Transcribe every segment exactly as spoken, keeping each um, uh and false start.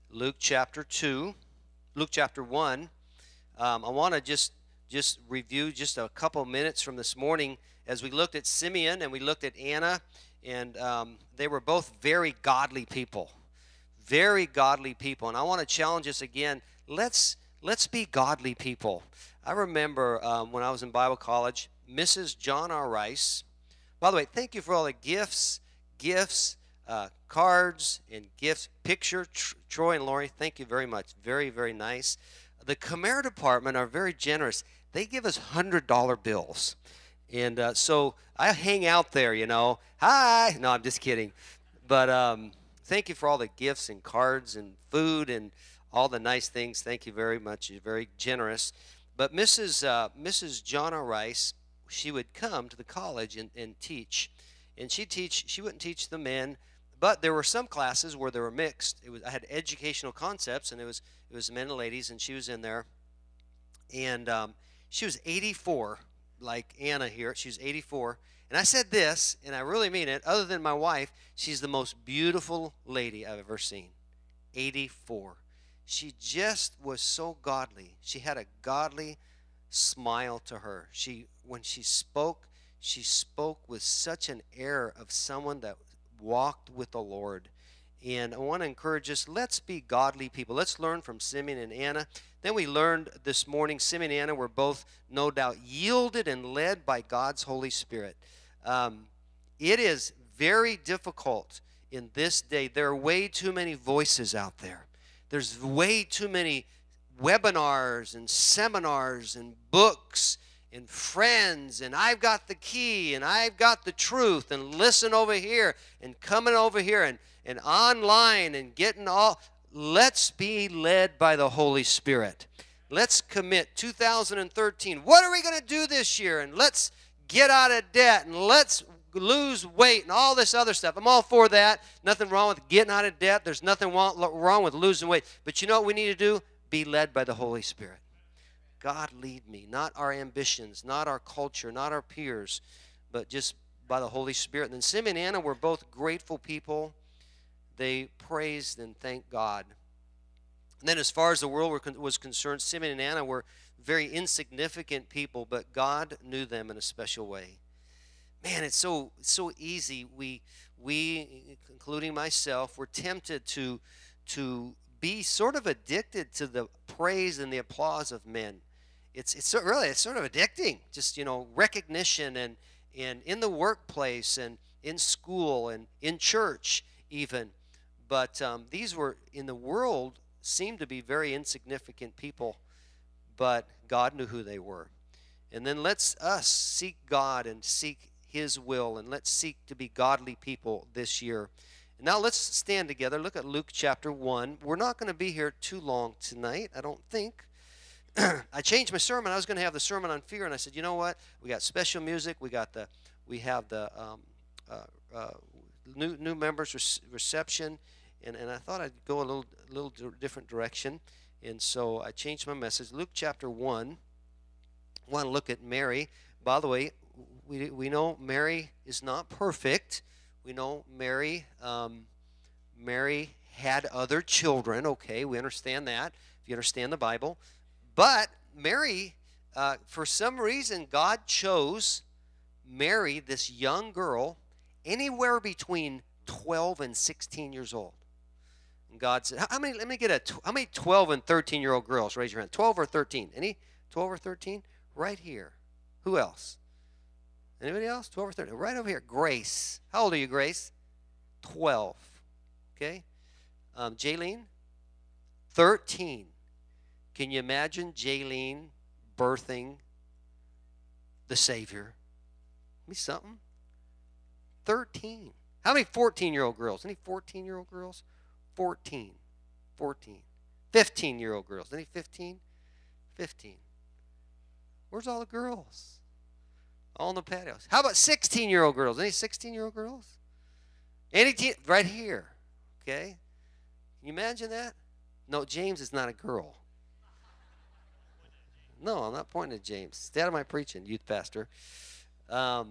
Luke chapter two, Luke chapter one. Um, I want to just just review just a couple minutes from this morning as we looked at Simeon and we looked at Anna, and um, they were both very godly people, very godly people. And I want to challenge us again. Let's let's be godly people. I remember um, when I was in Bible college, Missus John R. Rice. By the way, thank you for all the gifts, gifts, uh, cards, and gifts. Picture, Tr- Troy and Lori, thank you very much. Very, very nice. The Khmer department are very generous. They give us one hundred dollar bills. And uh, so I hang out there, you know. Hi. No, I'm just kidding. But um, thank you for all the gifts and cards and food and all the nice things. Thank you very much. You're very generous. But Missus Uh, Missus John R. Rice, she would come to the college and, and teach. And she'd teach, she wouldn't teach the men, but there were some classes where they were mixed. It was I had educational concepts, and it was it was men and ladies, and she was in there. And um, she was eighty-four, like Anna here. She was eighty-four. And I said this, and I really mean it. Other than my wife, she's the most beautiful lady I've ever seen. eighty-four. She just was so godly. She had a godly smile to her. She, when she spoke, she spoke with such an air of someone that walked with the Lord. And I want to encourage us, let's be godly people. Let's learn from Simeon and Anna. Then we learned this morning, Simeon and Anna were both, no doubt, yielded and led by God's Holy Spirit. Um, it is very difficult in this day. There are way too many voices out there. There's way too many webinars and seminars and books and friends, and I've got the key, and I've got the truth, and listen over here, and coming over here, and, and online, and getting all. Let's be led by the Holy Spirit. Let's commit two thousand thirteen. What are we going to do this year? And let's get out of debt, and let's lose weight, and all this other stuff. I'm all for that. Nothing wrong with getting out of debt. There's nothing wrong with losing weight. But you know what we need to do? Be led by the Holy Spirit. God, lead me, not our ambitions, not our culture, not our peers, but just by the Holy Spirit. And then Simeon and Anna were both grateful people. They praised and thanked God. And then as far as the world was concerned, Simeon and Anna were very insignificant people, but God knew them in a special way. Man, it's so it's so easy. We, we, including myself, we're tempted to, to be sort of addicted to the praise and the applause of men. It's it's really it's sort of addicting. Just, you know, recognition and and in the workplace and in school and in church even. But um, these were in the world seemed to be very insignificant people, but God knew who they were. And then let's us seek God and seek His will, and let's seek to be godly people this year. And now let's stand together. Look at Luke chapter one. We're not going to be here too long tonight, I don't think. I changed my sermon. I was going to have the sermon on fear, and I said, you know what? We got special music. We got the, we have the um, uh, uh, new new members re- reception, and, and I thought I'd go a little a little different direction, and so I changed my message. Luke chapter one. I want to look at Mary. By the way, we we know Mary is not perfect. We know Mary. Um, Mary had other children. Okay, we understand that. If you understand the Bible. But Mary, uh, for some reason, God chose Mary, this young girl, anywhere between twelve and sixteen years old. And God said, how many, let me get a, how many twelve and thirteen year old girls? Raise your hand. twelve or thirteen? Any? twelve or thirteen? Right here. Who else? Anybody else? twelve or thirteen? Right over here. Grace. How old are you, Grace? twelve. Okay. Um, Jaylene? thirteen. Can you imagine Jaylene birthing the Savior? Be something. thirteen. How many fourteen-year-old girls? Any fourteen-year-old girls? fourteen. fourteen. fifteen-year-old girls. Any fifteen? fifteen. Where's all the girls? All in the patios. How about sixteen-year-old girls? Any sixteen-year-old girls? Any teen? Right here. Okay? Can you imagine that? No, James is not a girl. No, I'm not pointing at James. Stay out of my preaching, youth pastor. Um,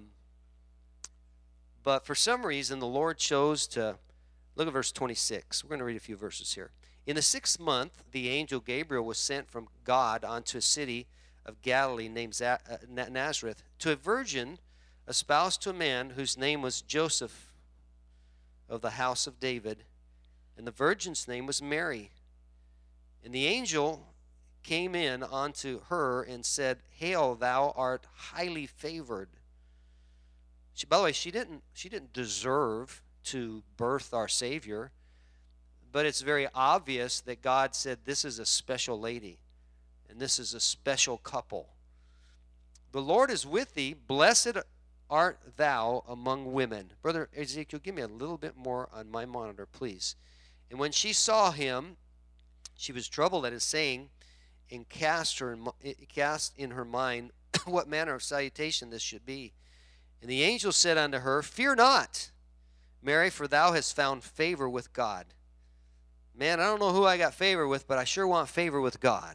but for some reason, the Lord chose to, look at verse twenty-six. We're going to read a few verses here. In the sixth month, the angel Gabriel was sent from God unto a city of Galilee named Za- uh, Nazareth, to a virgin espoused to a man whose name was Joseph, of the house of David, and the virgin's name was Mary. And the angel came in unto her and said, Hail, thou art highly favored. She, by the way, she didn't, she didn't deserve to birth our Savior, but it's very obvious that God said this is a special lady, and this is a special couple. The Lord is with thee, blessed art thou among women. Brother Ezekiel, give me a little bit more on my monitor, please. And when she saw him, she was troubled at his saying, and cast her cast in her mind what manner of salutation this should be. And the angel said unto her, Fear not, Mary, for thou hast found favor with God. Man, I don't know who I got favor with, but I sure want favor with God.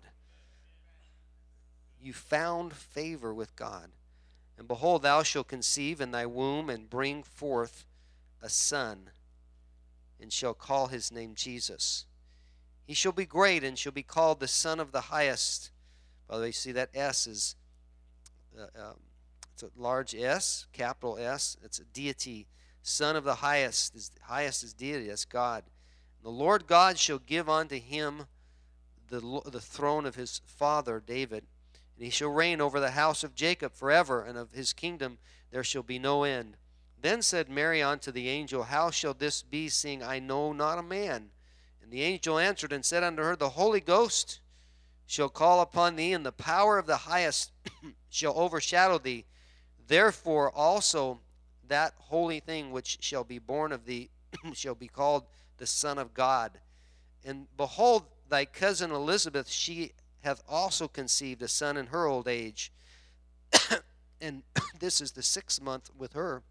You found favor with God. And behold, thou shalt conceive in thy womb and bring forth a son, and shall call his name Jesus. He shall be great and shall be called the Son of the Highest. By the way, you see that S is uh, um, it's a large S, capital S. It's a deity. Son of the Highest. Is highest is deity. That's God. And the Lord God shall give unto him the the throne of his father David, and he shall reign over the house of Jacob forever, and of his kingdom there shall be no end. Then said Mary unto the angel, How shall this be, seeing I know not a man? And the angel answered and said unto her, The Holy Ghost shall call upon thee, and the power of the highest shall overshadow thee. Therefore also that holy thing which shall be born of thee shall be called the Son of God. And behold, thy cousin Elizabeth, she hath also conceived a son in her old age. And this is the sixth month with her,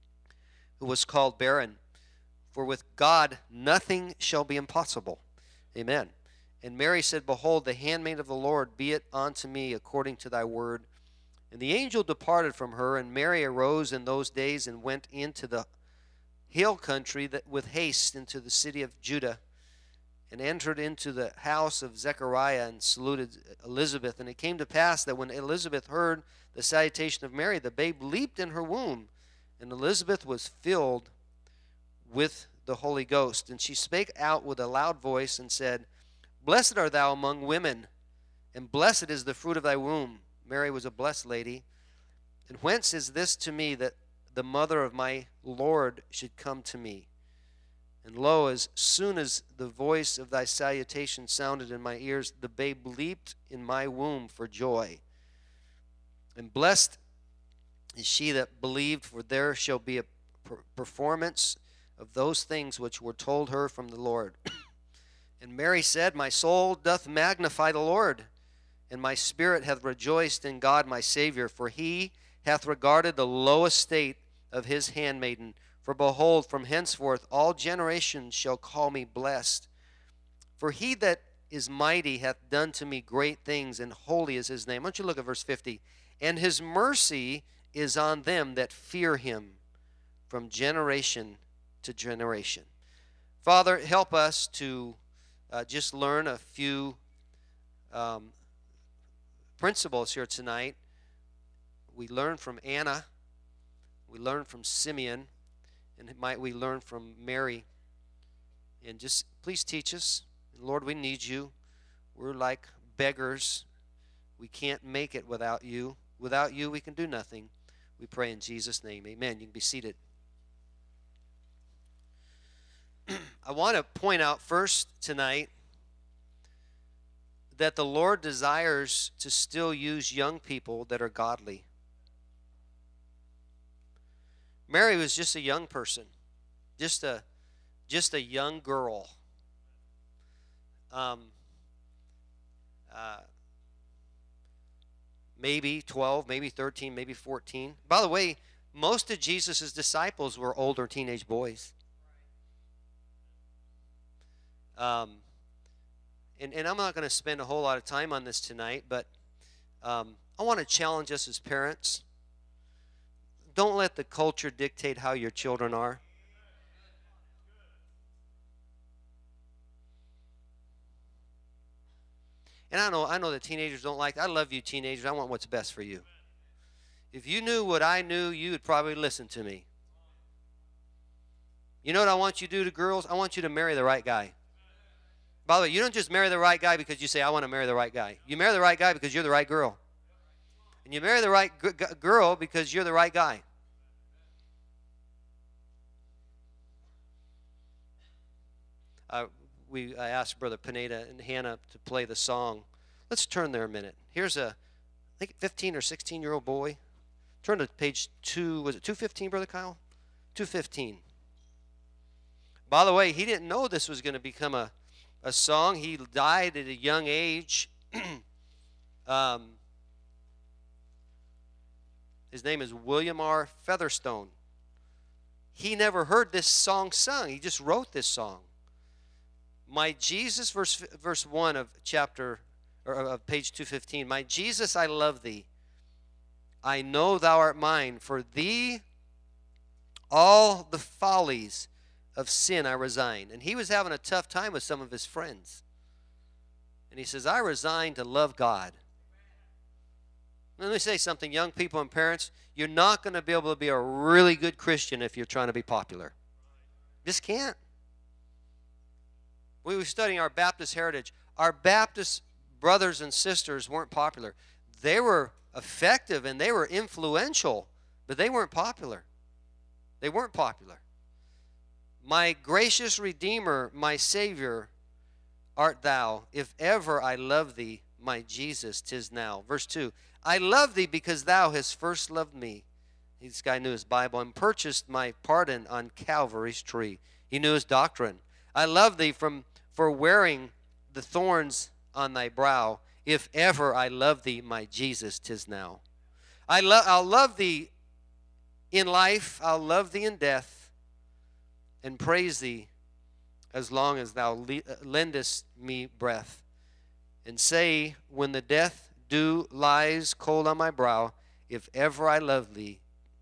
who was called barren. For with God nothing shall be impossible. Amen. And Mary said, Behold, the handmaid of the Lord, be it unto me according to thy word. And the angel departed from her, and Mary arose in those days and went into the hill country that with haste into the city of Judah, and entered into the house of Zechariah and saluted Elizabeth. And it came to pass that when Elizabeth heard the salutation of Mary, the babe leaped in her womb, and Elizabeth was filled with the Holy Ghost. And she spake out with a loud voice and said, Blessed art thou among women, and blessed is the fruit of thy womb. Mary was a blessed lady. And whence is this to me, that the mother of my Lord should come to me? And lo, as soon as the voice of thy salutation sounded in my ears, the babe leaped in my womb for joy. And blessed is she that believed, for there shall be a performance of those things which were told her from the Lord. And Mary said, My soul doth magnify the Lord, and my spirit hath rejoiced in God my Savior, for he hath regarded the low estate of his handmaiden. For behold, from henceforth all generations shall call me blessed. For he that is mighty hath done to me great things, and holy is his name. Why don't you look at verse fifty? And his mercy is on them that fear him from generation to generation. Father, help us to uh, just learn a few um, principles here tonight. We learn from Anna. We learn from Simeon. And might we learn from Mary. And just please teach us. And Lord, we need you. We're like beggars. We can't make it without you. Without you, we can do nothing. We pray in Jesus' name. Amen. You can be seated. I want to point out first tonight that the Lord desires to still use young people that are godly. Mary was just a young person, just a just a young girl. Um, uh, maybe twelve, maybe thirteen, maybe fourteen. By the way, most of Jesus' disciples were older teenage boys. Um, and, and I'm not going to spend a whole lot of time on this tonight, but um, I want to challenge us as parents. Don't let the culture dictate how your children are. And I know, I know that teenagers don't like, I love you teenagers. I want what's best for you. If you knew what I knew, you would probably listen to me. You know what I want you to do to girls? I want you to marry the right guy. By the way, you don't just marry the right guy because you say, I want to marry the right guy. You marry the right guy because you're the right girl. And you marry the right g- g- girl because you're the right guy. Uh, we I asked Brother Pineda and Hannah to play the song. Let's turn there a minute. Here's a, I think, fifteen or sixteen-year-old boy. Turn to page two. Was it two fifteen, Brother Kyle? two fifteen. By the way, he didn't know this was going to become a, a song. He died at a young age. um, his name is William R. Featherstone. He never heard this song sung. He just wrote this song. My Jesus, verse verse one of chapter or of page two fifteen. My Jesus, I love thee. I know thou art mine. For thee, all the follies of sin I resign. And he was having a tough time with some of his friends. And he says, I resign to love God. Let me say something, young people and parents. You're not going to be able to be a really good Christian if you're trying to be popular. Just can't. We were studying our Baptist heritage. Our Baptist brothers and sisters weren't popular. They were effective and they were influential, but they weren't popular. They weren't popular. My gracious Redeemer, my Savior, art thou. If ever I love thee, my Jesus, 'tis now. Verse two. I love thee because thou hast first loved me. This guy knew his Bible and purchased my pardon on Calvary's tree. He knew his doctrine. I love thee from for wearing the thorns on thy brow. If ever I love thee, my Jesus, 'tis now. I lo- I'll love thee in life. I'll love thee in death. And praise thee as long as thou le- lendest me breath. And say, when the death dew lies cold on my brow, if ever I love thee,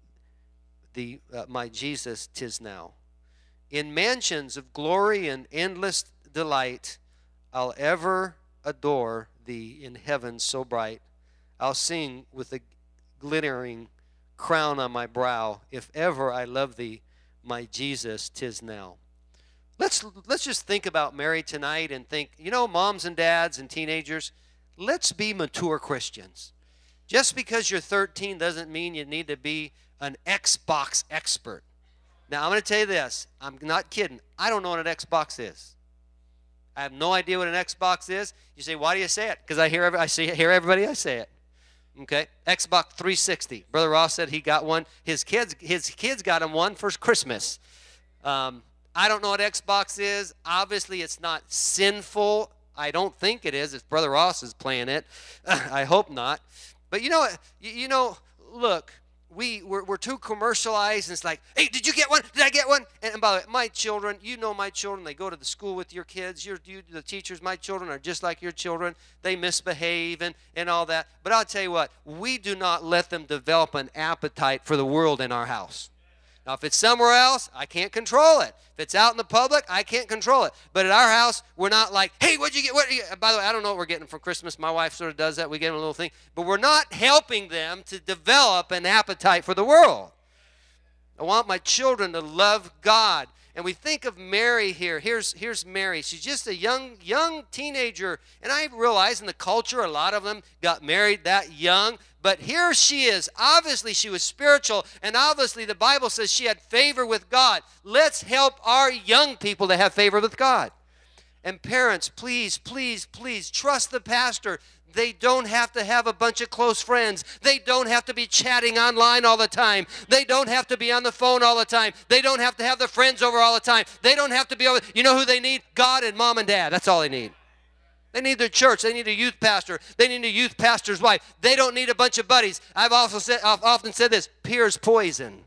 thee uh, my Jesus, 'tis now. In mansions of glory and endless delight, I'll ever adore thee in heaven so bright. I'll sing with a glittering crown on my brow. If ever I love thee, my Jesus, 'tis now. Let's let's just think about Mary tonight and think, you know, moms and dads and teenagers, let's be mature Christians. Just because you're thirteen doesn't mean you need to be an Xbox expert. Now, I'm going to tell you this. I'm not kidding. I don't know what an Xbox is. I have no idea what an Xbox is. You say, why do you say it? Because I hear every, I see hear everybody I say it. Okay, Xbox three sixty. Brother Ross said he got one. His kids, his kids got him one for Christmas. Um, I don't know what Xbox is. Obviously, it's not sinful. I don't think it is. If Brother Ross is playing it, I hope not. But you know, you, you know, look, we we're, we're too commercialized. And it's like, hey, did you get one? Did I get one? And, and by the way, my children, you know, my children, they go to the school with your kids. Your, you, the teachers, my children are just like your children. They misbehave and and all that. But I'll tell you what, we do not let them develop an appetite for the world in our house. Now, if it's somewhere else, I can't control it. If it's out in the public, I can't control it. But at our house, we're not like, hey, what'd you get? What? By the way, I don't know what we're getting for Christmas. My wife sort of does that. We get them a little thing. But we're not helping them to develop an appetite for the world. I want my children to love God. And we think of Mary here. Here's, here's Mary. She's just a young, young teenager. And I realize in the culture, a lot of them got married that young. But here she is. Obviously, she was spiritual. And obviously, the Bible says she had favor with God. Let's help our young people to have favor with God. And parents, please, please, please trust the pastor. They don't have to have a bunch of close friends. They don't have to be chatting online all the time. They don't have to be on the phone all the time. They don't have to have their friends over all the time. They don't have to be over. You know who they need? God and mom and dad. That's all they need. They need their church. They need a youth pastor. They need a youth pastor's wife. They don't need a bunch of buddies. I've also said, I've often said this, peer's poison.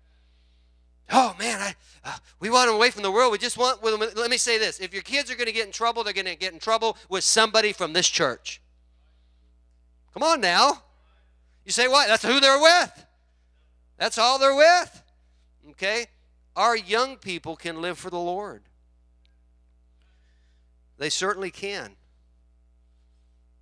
Oh, man, I, uh, we want them away from the world. We just want, well, let me say this. If your kids are going to get in trouble, they're going to get in trouble with somebody from this church. Come on now. You say what? That's who they're with. That's all they're with. Okay? Our young people can live for the Lord. They certainly can.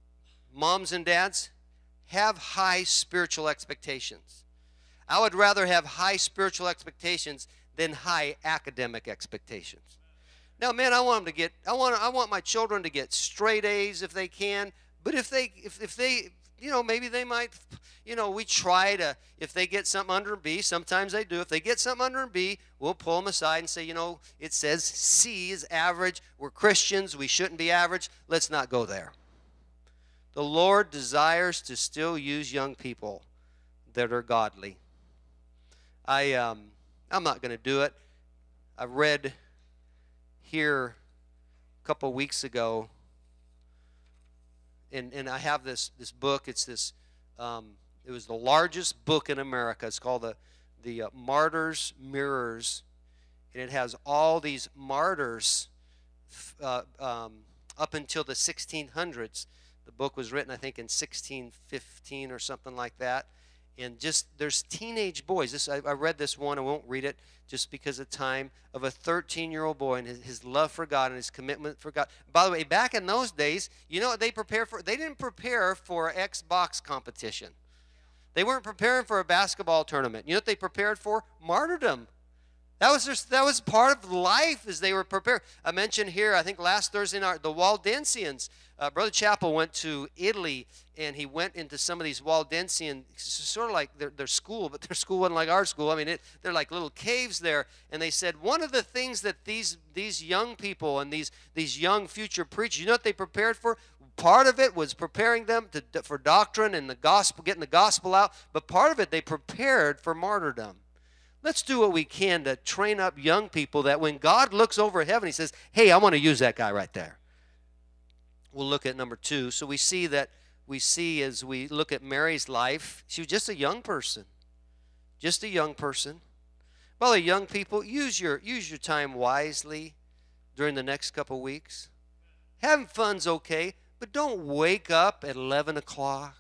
moms and dads, have high spiritual expectations. I would rather have high spiritual expectations than high academic expectations. Now, man, I want them to get, I want, I want my children to get straight A's if they can. But if they, if, if they, you know, maybe they might, you know, we try to, if they get something under a B, sometimes they do. If they get something under a B, we'll pull them aside and say, you know, it says C is average. We're Christians. We shouldn't be average. Let's not go there. The Lord desires to still use young people that are godly. I, um, I'm not going to do it. I read here a couple weeks ago, and, and I have this, this book. It's this, um, it was the largest book in America. It's called the, the uh, Martyrs' Mirrors, and it has all these martyrs uh, um, up until the sixteen hundreds. The book was written, I think, in sixteen fifteen or something like that. And just, there's teenage boys. This, I, I read this one. I won't read it just because of time, of a thirteen-year-old boy and his, his love for God and his commitment for God. By the way, back in those days, you know what they prepared for? They didn't prepare for Xbox competition. They weren't preparing for a basketball tournament. You know what they prepared for? Martyrdom. That was just, that was part of life as they were prepared. I mentioned here, I think last Thursday night, the Waldensians. Uh, Brother Chappell went to Italy, and he went into some of these Waldensian, sort of like their, their school, but their school wasn't like our school. I mean, it, they're like little caves there. And they said one of the things that these these young people and these these young future preachers, you know what they prepared for? Part of it was preparing them to, for doctrine and the gospel, getting the gospel out. But part of it, they prepared for martyrdom. Let's do what we can to train up young people that when God looks over heaven, he says, hey, I want to use that guy right there. We'll look at number two. So we see that, we see as we look at Mary's life, she was just a young person. Just a young person. By the way, young people, use your, use your time wisely during the next couple weeks. Having fun's okay, but don't wake up at eleven o'clock.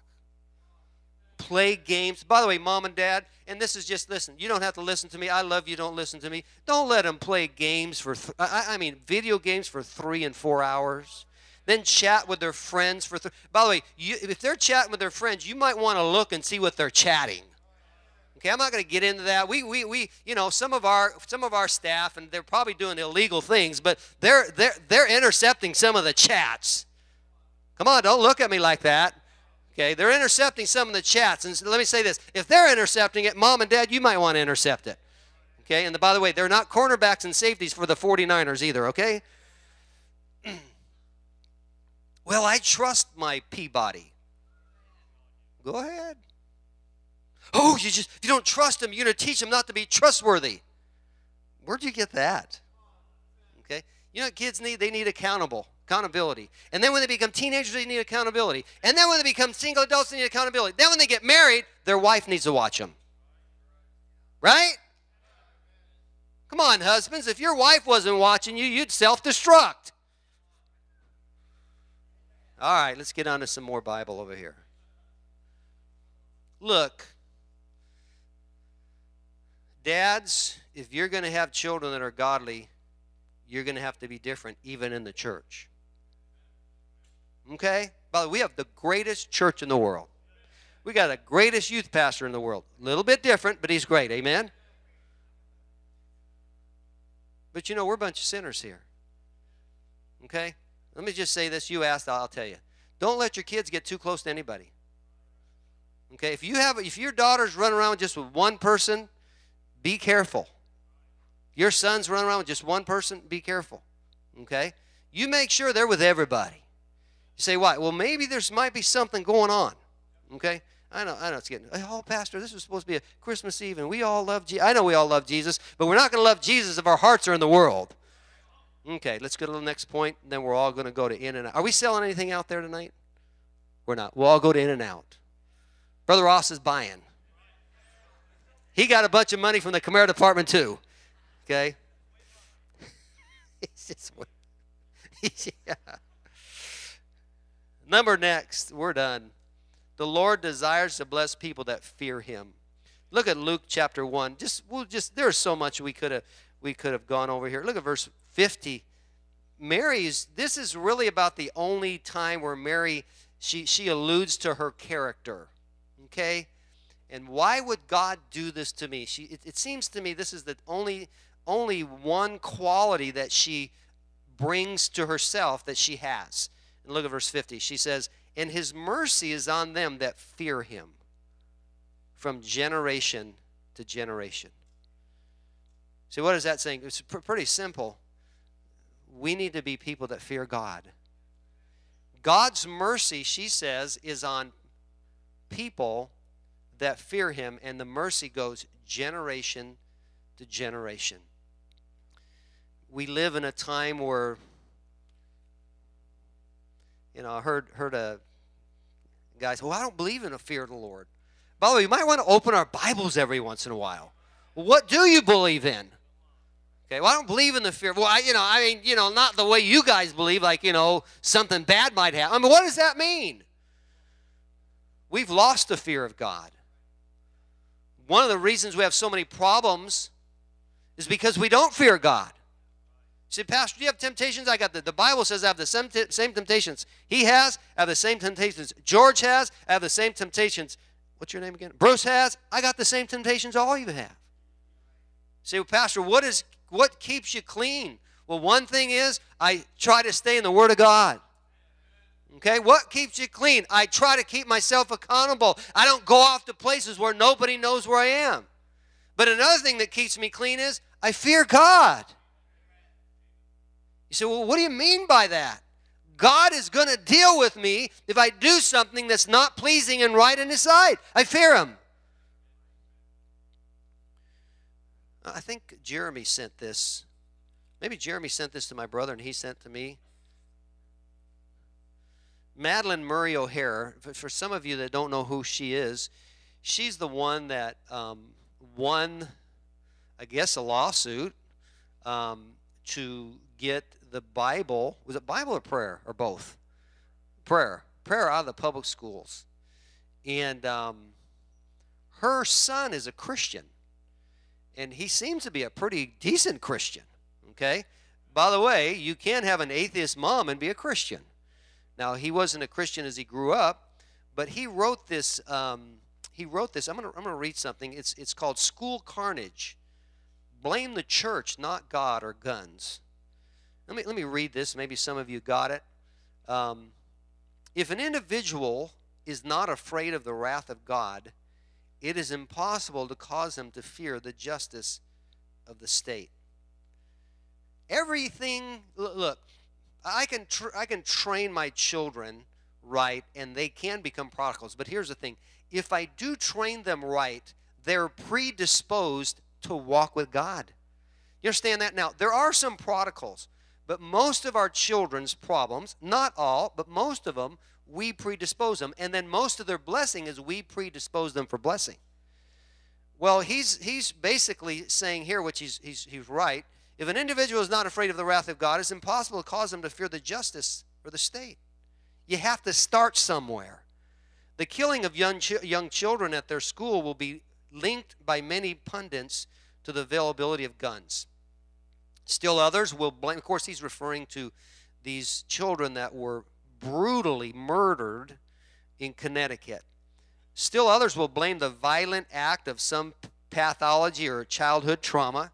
Play games. By the way, mom and dad, and this is just, listen, you don't have to listen to me. I love you. Don't listen to me. Don't let them play games for, th I, I mean, video games for three and four hours. Then chat with their friends for, th by the way, you, if they're chatting with their friends, you might want to look and see what they're chatting. Okay, I'm not going to get into that. We, we, we, you know, some of our, some of our staff, and they're probably doing illegal things, but they're, they're, they're intercepting some of the chats. Come on, don't look at me like that. Okay, they're intercepting some of the chats. And let me say this. If they're intercepting it, mom and dad, you might want to intercept it. Okay, and the, by the way, they're not cornerbacks and safeties for the forty-niners either, okay? Well, I trust my Peabody. Go ahead. Oh, you just, if you don't trust him, you're going to teach him not to be trustworthy. Where'd you get that? Okay, you know what kids need? They need accountable. Accountability. And then when they become teenagers, they need accountability. And then when they become single adults, they need accountability. Then when they get married, their wife needs to watch them. Right? Come on, husbands. If your wife wasn't watching you, you'd self-destruct. All right, let's get on to some more Bible over here. Look, dads, if you're going to have children that are godly, you're going to have to be different even in the church. Okay? By the way, we have the greatest church in the world. We got the greatest youth pastor in the world. A little bit different, but he's great. Amen? But you know, we're a bunch of sinners here. Okay? Let me just say this. You asked, I'll tell you. Don't let your kids get too close to anybody. Okay? If you have, if your daughter's running around just with one person, be careful. Your son's running around with just one person, be careful. Okay? You make sure they're with everybody. You say, why? Well, maybe there's might be something going on. Okay? I know, I know it's getting, oh, Pastor, this was supposed to be a Christmas Eve, and we all love Jesus. I know we all love Jesus, but we're not going to love Jesus if our hearts are in the world. Okay, let's go to the next point, and then we're all going to go to In-N-Out. Are we selling anything out there tonight? We're not. We'll all go to In-N-Out. Brother Ross is buying. He got a bunch of money from the Camaro department, too. Okay? He's just, yeah. Number next, we're done. The Lord desires to bless people that fear him. Look at Luke chapter one. Just we'll just there's so much we could have we could have gone over here. Look at verse fifty. Mary's this is really about the only time where Mary she, she alludes to her character, okay? And why would God do this to me? She, it, it seems to me this is the only, only one quality that she brings to herself that she has. And look at verse fifty. She says, and his mercy is on them that fear him from generation to generation. See, what is that saying? It's pr- pretty simple. We need to be people that fear God. God's mercy, she says, is on people that fear him, and the mercy goes generation to generation. We live in a time where, you know, I heard, heard a guy say, well, I don't believe in the fear of the Lord. By the way, you might want to open our Bibles every once in a while. Well, what do you believe in? Okay, well, I don't believe in the fear. Well, I, you know, I mean, you know, not the way you guys believe, like, you know, something bad might happen. I mean, what does that mean? We've lost the fear of God. One of the reasons we have so many problems is because we don't fear God. You say, Pastor, do you have temptations? I got the, the Bible says I have the same, same temptations he has. I have the same temptations George has. I have the same temptations. What's your name again? Bruce has. I got the same temptations all you have. You say, well, Pastor, what is what keeps you clean? Well, one thing is I try to stay in the Word of God. Okay, what keeps you clean? I try to keep myself accountable. I don't go off to places where nobody knows where I am. But another thing that keeps me clean is I fear God. You say, well, what do you mean by that? God is going to deal with me if I do something that's not pleasing and right in His sight. I fear Him. I think Jeremy sent this. Maybe Jeremy sent this to my brother and he sent to me. Madeline Murray O'Hare, for some of you that don't know who she is, she's the one that um, won, I guess, a lawsuit um, to get the Bible. Was it Bible or prayer or both? Prayer. Prayer out of the public schools. And um, her son is a Christian. And he seems to be a pretty decent Christian. Okay? By the way, you can have an atheist mom and be a Christian. Now, he wasn't a Christian as he grew up, but he wrote this. Um, he wrote this. I'm going to I'm going to read something. It's it's called School Carnage. Blame the church, not God or guns. Let me let me read this. Maybe some of you got it. Um, if an individual is not afraid of the wrath of God, it is impossible to cause him to fear the justice of the state. Everything. Look. I can tr I can train my children right, and they can become prodigals. But here's the thing. If I do train them right, they're predisposed to walk with God. You understand that? Now, there are some prodigals, but most of our children's problems, not all, but most of them, we predispose them. And then most of their blessing is we predispose them for blessing. Well, he's, he's basically saying here, which he's, he's, he's right, if an individual is not afraid of the wrath of God, it's impossible to cause them to fear the justice or the state. You have to start somewhere. The killing of young, ch young children at their school will be linked by many pundits to the availability of guns. Still others will blame, of course he's referring to these children that were brutally murdered in Connecticut. Still others will blame the violent act of some pathology or childhood trauma.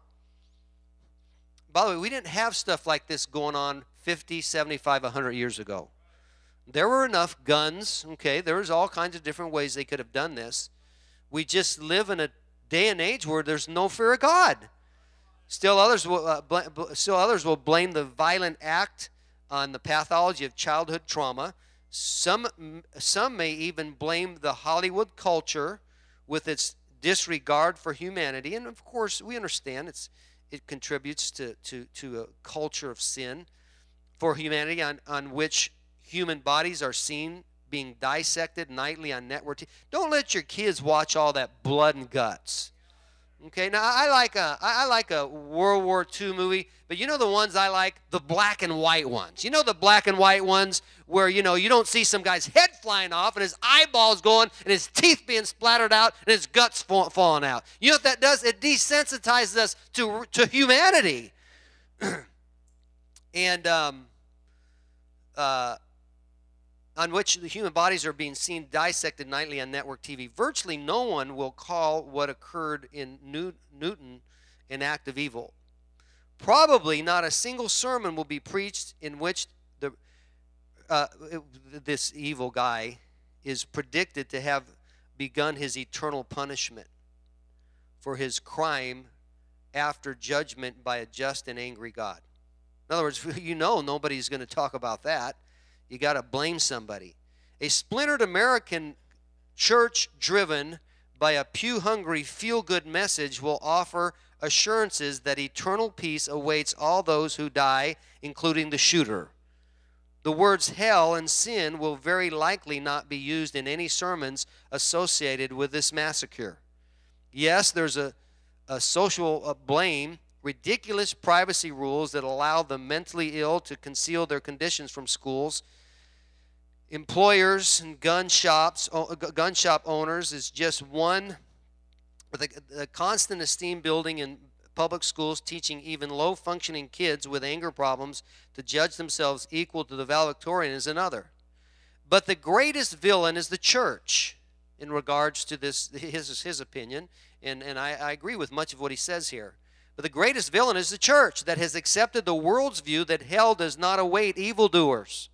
By the way, we didn't have stuff like this going on fifty, seventy-five, a hundred years ago. There were enough guns, okay? There was all kinds of different ways they could have done this. We just live in a day and age where there's no fear of God. Still others will, uh, still others will blame the violent act on the pathology of childhood trauma. Some, some may even blame the Hollywood culture with its disregard for humanity. And, of course, we understand it's It contributes to, to, to a culture of sin for humanity on, on which human bodies are seen being dissected nightly on network T V. Don't let your kids watch all that blood and guts. Okay, now I like a, I like a World War Two movie, but you know the ones I like? The black and white ones. You know the black and white ones where, you know, you don't see some guy's head flying off and his eyeballs going and his teeth being splattered out and his guts fall, falling out. You know what that does? It desensitizes us to, to humanity. and um, uh, on which the human bodies are being seen dissected nightly on network T V, virtually no one will call what occurred in New Newton an act of evil. Probably not a single sermon will be preached in which the uh, this evil guy is predicted to have begun his eternal punishment for his crime after judgment by a just and angry God. In other words, you know nobody's going to talk about that. You got to blame somebody. A splintered American church driven by a pew-hungry, feel-good message will offer assurances that eternal peace awaits all those who die, including the shooter. The words hell and sin will very likely not be used in any sermons associated with this massacre. Yes, there's a, a social uh, blame, ridiculous privacy rules that allow the mentally ill to conceal their conditions from schools. Employers and gun shops, gun shop owners is just one. The, the constant esteem building in public schools, teaching even low-functioning kids with anger problems to judge themselves equal to the valedictorian is another. But the greatest villain is the church in regards to this, his, his opinion, and, and I, I agree with much of what he says here. But the greatest villain is the church that has accepted the world's view that hell does not await evildoers.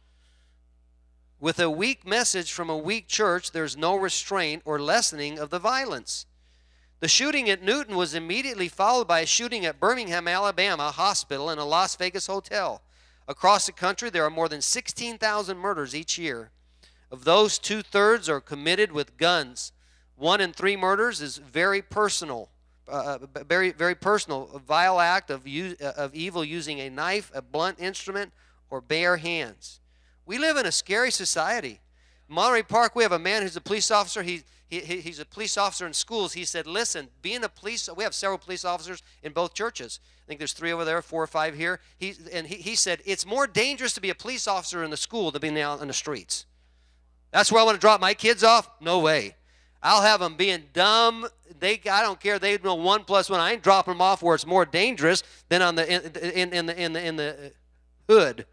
With a weak message from a weak church, there's no restraint or lessening of the violence. The shooting at Newton was immediately followed by a shooting at Birmingham, Alabama hospital and a Las Vegas hotel. Across the country, there are more than sixteen thousand murders each year. Of those, two-thirds are committed with guns. One in three murders is very personal, uh, very, very personal, a vile act of, use, uh, of evil using a knife, a blunt instrument, or bare hands. We live in a scary society. In Monterey Park, we have a man who's a police officer. He, he, he's a police officer in schools. He said, listen, being a police, we have several police officers in both churches. I think there's three over there, four or five here. He, and he, he said, it's more dangerous to be a police officer in the school than being out in the streets. That's where I want to drop my kids off? No way. I'll have them being dumb. They, I don't care. They know one plus one. I ain't dropping them off where it's more dangerous than on the in, in, in the in the in the hood.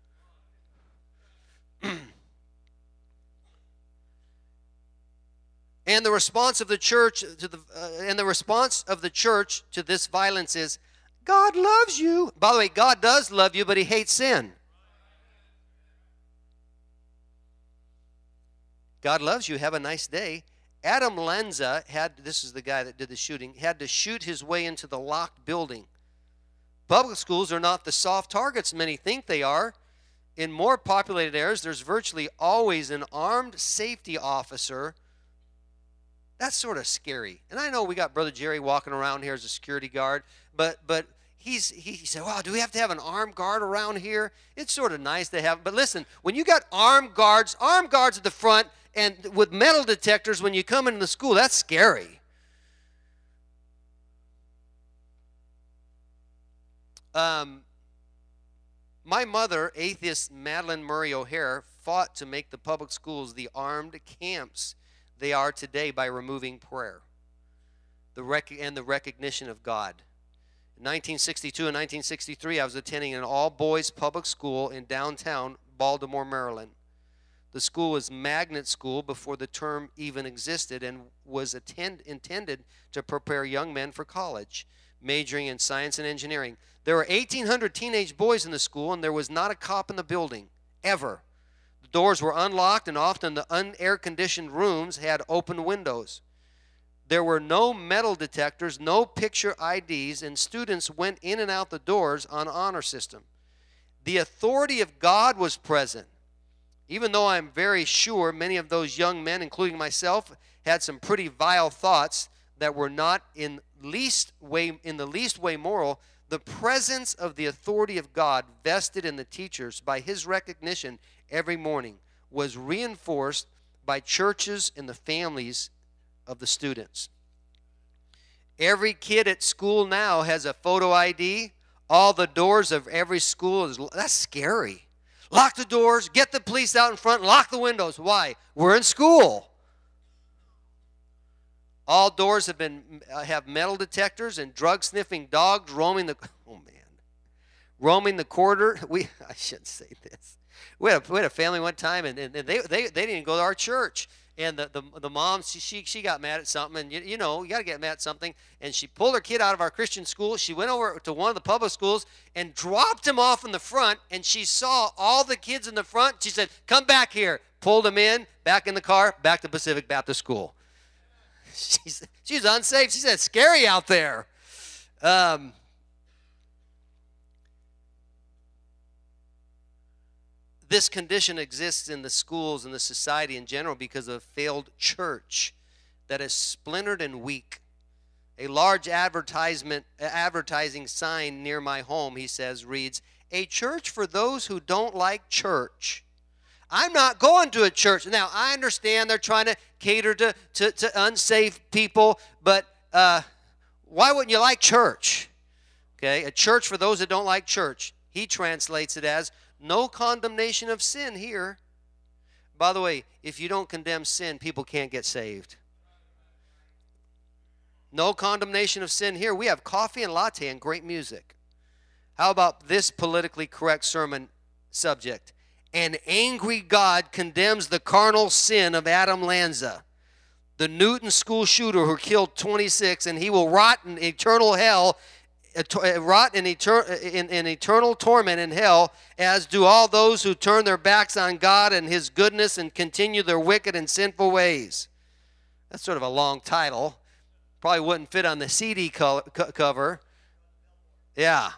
And the response of the church to the uh, and the response of the church to this violence is, God loves you. By the way, God does love you, but he hates sin. God loves you. Have a nice day. Adam Lanza had, this is the guy that did the shooting, had to shoot his way into the locked building. Public schools are not the soft targets many think they are. In more populated areas, there's virtually always an armed safety officer. That's sort of scary. And I know we got Brother Jerry walking around here as a security guard, but but he's he, he said, wow, do we have to have an armed guard around here? It's sort of nice to have. But listen, when you got armed guards, armed guards at the front, and with metal detectors when you come into the school, that's scary. Um, my mother, atheist Madeline Murray O'Hare, fought to make the public schools the armed camps they are today by removing prayer the rec and the recognition of God. In nineteen sixty-two and nineteen sixty-three, I was attending an all-boys public school in downtown Baltimore, Maryland. The school was magnet school before the term even existed and was attend, intended to prepare young men for college, majoring in science and engineering. There were eighteen hundred teenage boys in the school, and there was not a cop in the building, ever. The doors were unlocked, and often the unair-conditioned rooms had open windows. There were no metal detectors, no picture I Ds, and students went in and out the doors on honor system. The authority of God was present. Even though I'm very sure many of those young men, including myself, had some pretty vile thoughts that were not in least way in the least way moral, the presence of the authority of God vested in the teachers by his recognition every morning was reinforced by churches and the families of the students. Every kid at school now has a photo I D. All the doors of every school is, that's scary. Lock the doors, get the police out in front, lock the windows. Why? We're in school. All doors have been uh, have metal detectors and drug-sniffing dogs roaming the oh man, roaming the corridor. We I shouldn't say this. we had a, we had a family one time, and, and they, they they didn't go to our church. And the, the, the mom, she, she, she got mad at something. And, you, you know, you got to get mad at something. And she pulled her kid out of our Christian school. She went over to one of the public schools and dropped him off in the front. And she saw all the kids in the front. She said, come back here. Pulled him in, back in the car, back to Pacific Baptist School. She's, she's unsafe. She said, it's scary out there. Um, This condition exists in the schools and the society in general because of a failed church that is splintered and weak. A large advertisement, advertising sign near my home, he says, reads, a church for those who don't like church. I'm not going to a church. Now, I understand they're trying to cater to, to, to unsafe people, but uh, why wouldn't you like church? Okay, a church for those that don't like church. He translates it as, no condemnation of sin here. By the way, if you don't condemn sin, people can't get saved. No condemnation of sin here. We have coffee and latte and great music. How about this politically correct sermon subject? An angry God condemns the carnal sin of Adam Lanza, the Newton school shooter who killed twenty-six, and he will rot in eternal hell rot in, etern in, in eternal torment in hell, as do all those who turn their backs on God and his goodness and continue their wicked and sinful ways. That's sort of a long title. Probably wouldn't fit on the C D co cover. Yeah.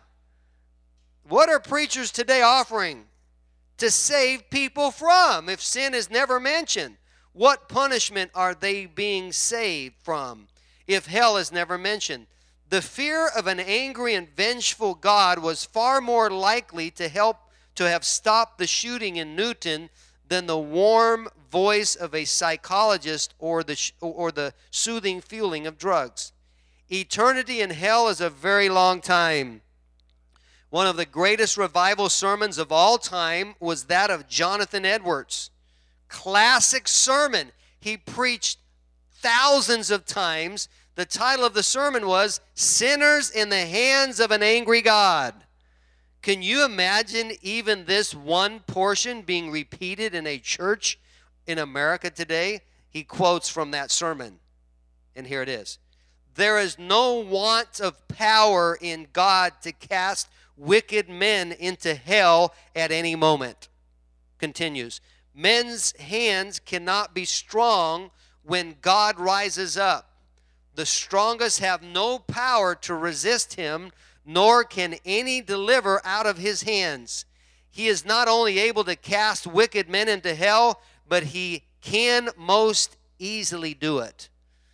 What are preachers today offering to save people from if sin is never mentioned? What punishment are they being saved from if hell is never mentioned? The fear of an angry and vengeful God was far more likely to help to have stopped the shooting in Newton than the warm voice of a psychologist or the, or the soothing feeling of drugs. Eternity in hell is a very long time. One of the greatest revival sermons of all time was that of Jonathan Edwards. Classic sermon. He preached thousands of times. The title of the sermon was, Sinners in the Hands of an Angry God. Can you imagine even this one portion being repeated in a church in America today? He quotes from that sermon, and here it is. There is no want of power in God to cast wicked men into hell at any moment. Continues. Men's hands cannot be strong when God rises up. The strongest have no power to resist him, nor can any deliver out of his hands. He is not only able to cast wicked men into hell, but he can most easily do it.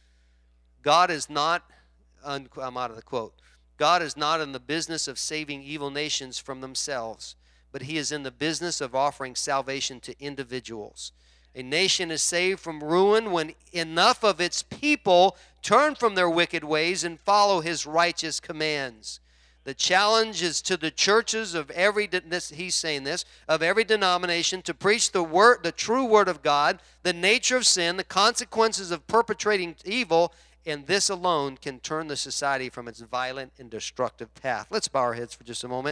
God is not, I'm out of the quote, God is not in the business of saving evil nations from themselves, but he is in the business of offering salvation to individuals. A nation is saved from ruin when enough of its people turn from their wicked ways and follow his righteous commands. The challenge is to the churches of every, this, he's saying this, of every denomination to preach the word, the true word of God, the nature of sin, the consequences of perpetrating evil, and this alone can turn the society from its violent and destructive path. Let's bow our heads for just a moment.